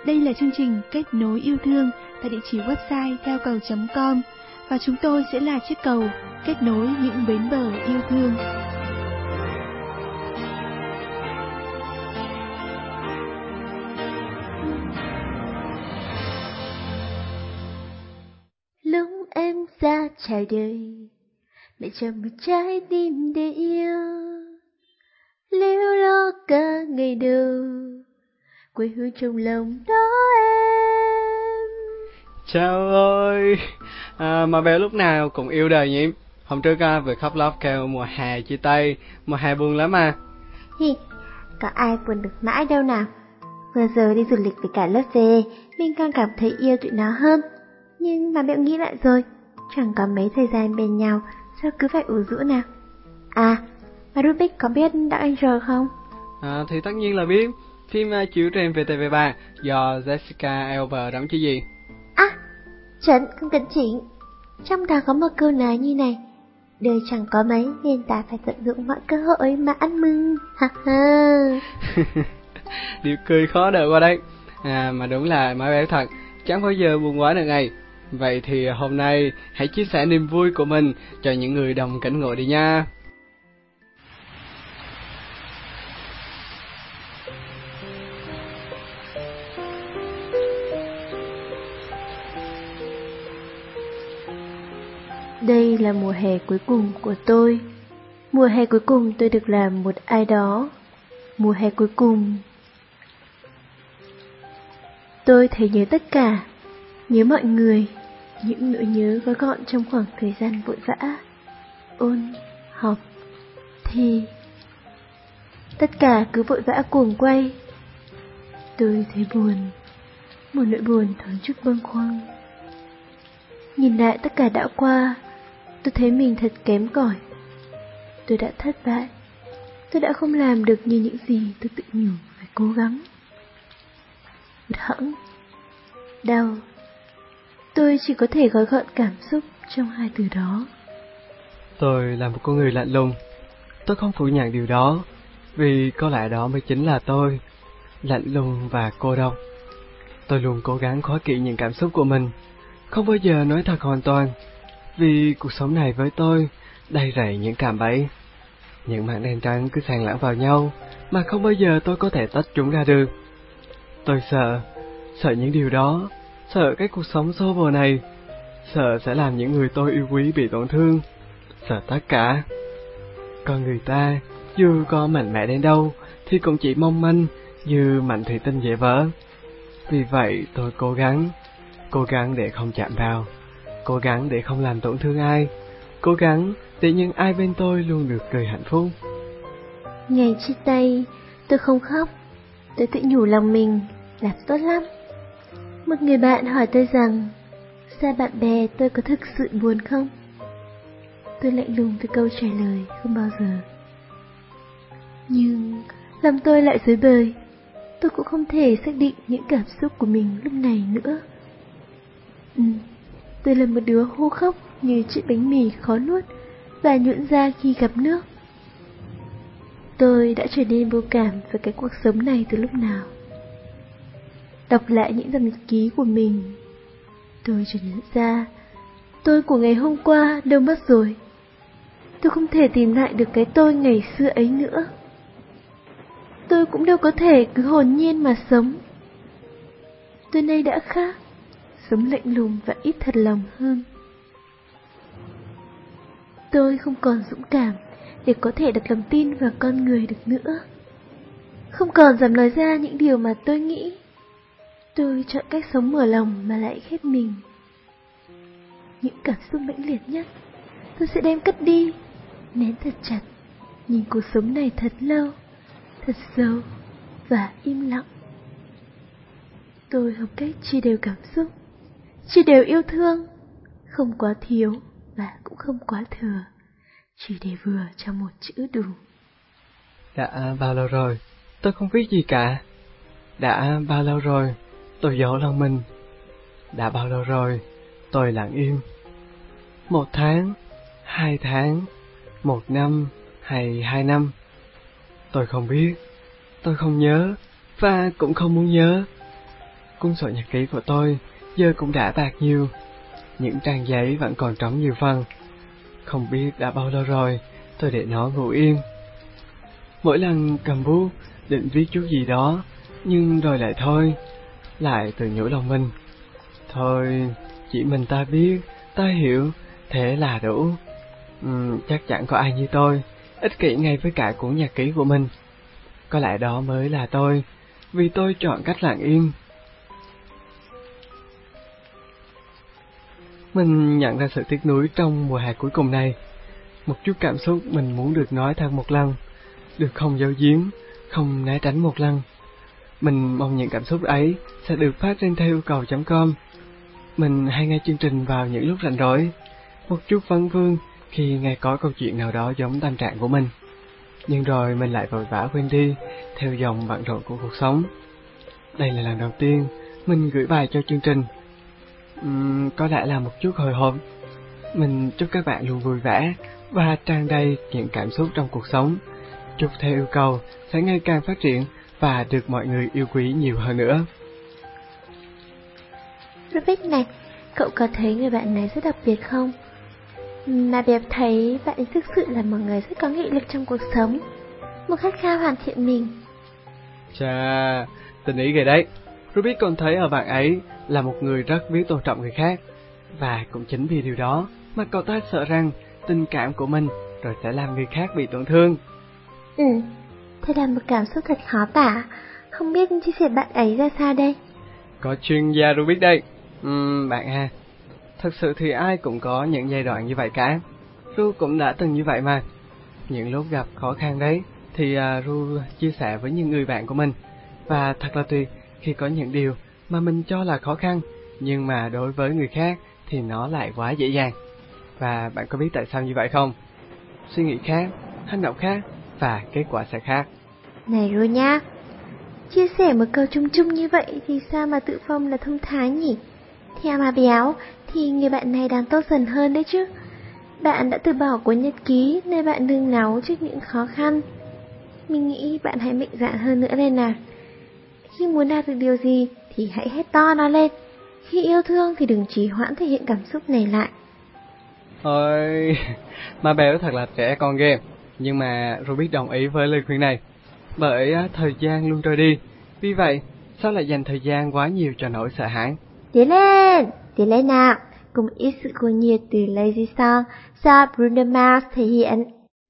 Đây là chương trình Kết nối yêu thương tại địa chỉ website theo cầu.com và chúng tôi sẽ là chiếc cầu kết nối những bến bờ yêu thương. Lúc em ra trải đời, mẹ cho một trái tim để yêu, liễu lo cả ngày đầu, quê hương trong lòng đó em. Chào ơi, mà bé lúc nào cũng yêu đời nhỉ? Hôm trước vừa khóc lóc kêu mùa hè chia tay, mùa hè buồn lắm à. Hi, có ai buồn được mãi đâu nào. Vừa giờ đi du lịch với cả lớp về, mình càng cảm thấy yêu tụi nó hơn. Nhưng mà mẹ nghĩ lại rồi, chẳng có mấy thời gian bên nhau, sao cứ phải ủ rũ nào. À, mà Rubik có biết Dark Angel không? Thì tất nhiên là biết, phim chiếu trên VTV3 do Jessica Alba đóng chứ gì. À, chuẩn, không cần chỉnh. Trong đó có một câu nói như này: đời chẳng có mấy nên ta phải tận dụng mọi cơ hội mà ăn mừng. Ha ha. Điều cười khó đợi qua đây. Mà đúng là má bé thật, chẳng bao giờ buồn quá được ngày. Vậy thì hôm nay hãy chia sẻ niềm vui của mình cho những người đồng cảnh ngộ đi nha. Đây là mùa hè cuối cùng của tôi. Mùa hè cuối cùng tôi được làm một ai đó. Mùa hè cuối cùng tôi thấy nhớ tất cả, nhớ mọi người, những nỗi nhớ gói gọn trong khoảng thời gian vội vã, ôn, học, thi. Tất cả cứ vội vã cuồng quay. Tôi thấy buồn, một nỗi buồn thoáng chút bâng khuâng. Nhìn lại tất cả đã qua, tôi thấy mình thật kém cỏi. Tôi đã thất bại. Tôi đã không làm được như những gì tôi tự nhủ phải cố gắng. Hụt hẫng, đau. Tôi chỉ có thể gói gọn cảm xúc trong hai từ đó. Tôi là một con người lạnh lùng. Tôi không phủ nhận điều đó, vì có lẽ đó mới chính là tôi, lạnh lùng và cô độc. Tôi luôn cố gắng khóa kỹ những cảm xúc của mình, không bao giờ nói thật hoàn toàn, vì cuộc sống này với tôi đầy rẫy những cạm bẫy. Những mảng đen trắng cứ xen lẫn vào nhau mà không bao giờ tôi có thể tách chúng ra được. Tôi sợ những điều đó, sợ cái cuộc sống xô bồ này, sợ sẽ làm những người tôi yêu quý bị tổn thương, sợ tất cả. Còn người ta, dù có mạnh mẽ đến đâu, thì cũng chỉ mong manh như mảnh thủy tinh dễ vỡ. Vì vậy tôi cố gắng để không chạm vào, cố gắng để không làm tổn thương ai, cố gắng để những ai bên tôi luôn được cười hạnh phúc. Ngày chia tay, tôi không khóc. Tôi tự nhủ lòng mình làm tốt lắm. Một người bạn hỏi tôi rằng xa bạn bè tôi có thực sự buồn không? Tôi lạnh lùng với câu trả lời không bao giờ. Nhưng lòng tôi lại rối bời. Tôi cũng không thể xác định những cảm xúc của mình lúc này nữa. Tôi là một đứa hô khóc như chiếc bánh mì khó nuốt và nhũn ra khi gặp nước. Tôi đã trở nên vô cảm với cái cuộc sống này từ lúc nào. Đọc lại những dòng nhật ký của mình, tôi chợt nhận ra tôi của ngày hôm qua đâu mất rồi. Tôi không thể tìm lại được cái tôi ngày xưa ấy nữa. Tôi cũng đâu có thể cứ hồn nhiên mà sống. Tôi nay đã khác, sống lạnh lùng và ít thật lòng hơn. Tôi không còn dũng cảm để có thể đặt lòng tin vào con người được nữa. Không còn dám nói ra những điều mà tôi nghĩ. Tôi chọn cách sống mở lòng mà lại khép mình. Những cảm xúc mãnh liệt nhất tôi sẽ đem cất đi, nén thật chặt, nhìn cuộc sống này thật lâu, thật sâu và im lặng. Tôi học cách chia đều cảm xúc, chia đều yêu thương, không quá thiếu và cũng không quá thừa, chỉ để vừa cho một chữ đủ. Đã bao lâu rồi tôi không biết gì cả. Đã bao lâu rồi tôi giấu lòng mình. Đã bao lâu rồi tôi lặng im. 1 tháng, 2 tháng, 1 năm hay 2 năm, tôi không biết, tôi không nhớ và cũng không muốn nhớ. cuốn sổ nhật ký của tôi giờ cũng đã bạc nhiều. Những trang giấy vẫn còn trống nhiều phần. Không biết đã bao lâu rồi tôi để nó ngủ yên. Mỗi lần cầm bút định viết chút gì đó, nhưng rồi lại thôi, lại tự nhủ lòng mình. Thôi, chỉ mình ta biết, ta hiểu, thế là đủ. Chắc chẳng có ai như tôi, ích kỷ ngay với cả cuốn nhật ký của mình. Có lẽ đó mới là tôi, vì tôi chọn cách lặng im. Mình nhận ra sự tiếc nuối trong mùa hè cuối cùng này. Một chút cảm xúc mình muốn được nói thật một lần, được không giấu giếm, không né tránh một lần. Mình mong những cảm xúc ấy sẽ được phát trên theo yêu cầu.com. Mình hay nghe chương trình vào những lúc rảnh rỗi, một chút vấn vương khi nghe có câu chuyện nào đó giống tâm trạng của mình. Nhưng rồi mình lại vội vã quên đi, theo dòng bận rộn của cuộc sống. Đây là lần đầu tiên mình gửi bài cho chương trình. Có lẽ là một chút hồi hộp. Mình chúc các bạn luôn vui vẻ và tràn đầy những cảm xúc trong cuộc sống. Chúc theo yêu cầu sẽ ngày càng phát triển và được mọi người yêu quý nhiều hơn nữa. Rubik này, cậu có thấy người bạn này rất đặc biệt không? Mà Bẹp thấy bạn ấy thực sự là một người rất có nghị lực trong cuộc sống, một khát khao hoàn thiện mình. Chà, tình ý ghê đấy. Rubik còn thấy ở bạn ấy là một người rất biết tôn trọng người khác. Và cũng chính vì điều đó mà cậu ta sợ rằng tình cảm của mình rồi sẽ làm người khác bị tổn thương. Thế là một cảm xúc thật khó tả. Không biết chia sẻ bạn ấy ra sao đây? Có chuyên gia Rubik đây. Bạn à, thật sự thì ai cũng có những giai đoạn như vậy cả. Ru cũng đã từng như vậy mà. Những lúc gặp khó khăn đấy thì Ru chia sẻ với những người bạn của mình. Và thật là tuyệt khi có những điều mà mình cho là khó khăn, nhưng mà đối với người khác thì nó lại quá dễ dàng. Và bạn có biết tại sao như vậy không? Suy nghĩ khác, hành động khác và kết quả sẽ khác. Này Ru nha, chia sẻ một câu chung chung như vậy thì sao mà tự phong là thông thái nhỉ? Theo mà Béo thì người bạn này đang tốt dần hơn đấy chứ. Bạn đã từ bỏ cuốn nhật ký nơi bạn nương náu trước những khó khăn. Mình nghĩ bạn hãy mạnh dạn hơn nữa lên nào. Khi muốn đạt được điều gì thì hãy hét to nó lên. Khi yêu thương thì đừng trì hoãn thể hiện cảm xúc này lại. Ôi, mà Béo thật là trẻ con ghê. Nhưng mà Rubik đồng ý với lời khuyên này. Bởi thời gian luôn trôi đi. Vì vậy, sao lại dành thời gian quá nhiều cho nỗi sợ hãi? Tiến lên nào. Cùng ít sự cuồng nhiệt từ Lazy Song do Bruno Mars thể hiện.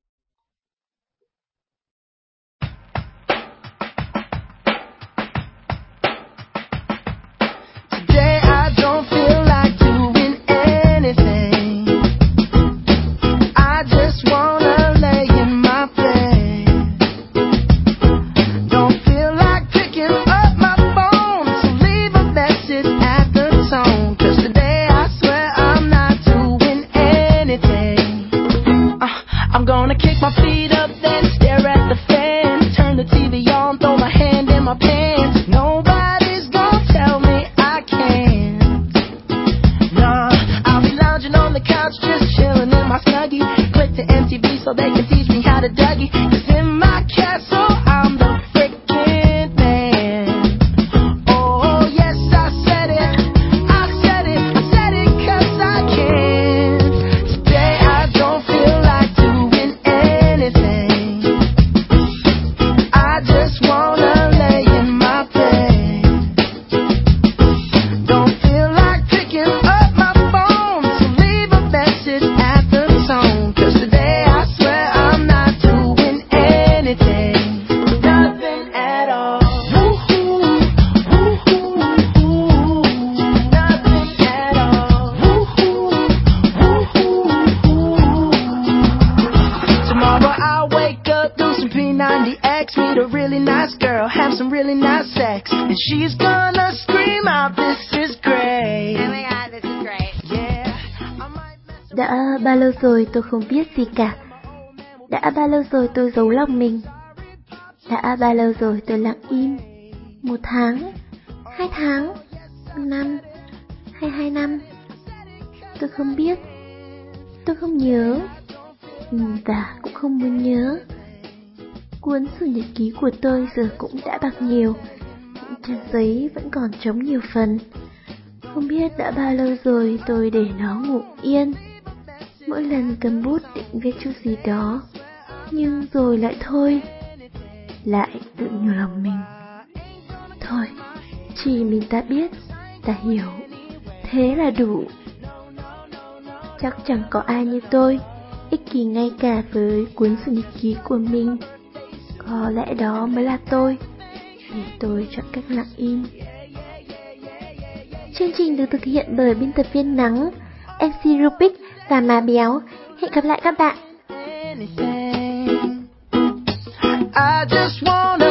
Đã bao lâu rồi tôi không biết gì cả. Đã bao lâu rồi tôi giấu lòng mình. Đã bao lâu rồi tôi lặng im. 1 tháng, 2 tháng, 1 năm, hay 2 năm. Tôi không biết. Tôi không nhớ. Và cũng không muốn nhớ. Cuốn sổ nhật ký của tôi giờ cũng đã bạc nhiều. trang giấy vẫn còn trống nhiều phần. Không biết đã bao lâu rồi tôi để nó ngủ yên. Mỗi lần cầm bút định viết chút gì đó, nhưng rồi lại thôi. Lại tự nhủ lòng mình, thôi, chỉ mình ta biết, ta hiểu, thế là đủ. Chắc chẳng có ai như tôi, ích kỷ ngay cả với cuốn sổ nhật ký của mình. Có lẽ đó mới là tôi, vì tôi chọn cách lặng im. Chương trình được thực hiện bởi biên tập viên Nắng, MC Rubik và Má Béo. Hẹn gặp lại các bạn. I just want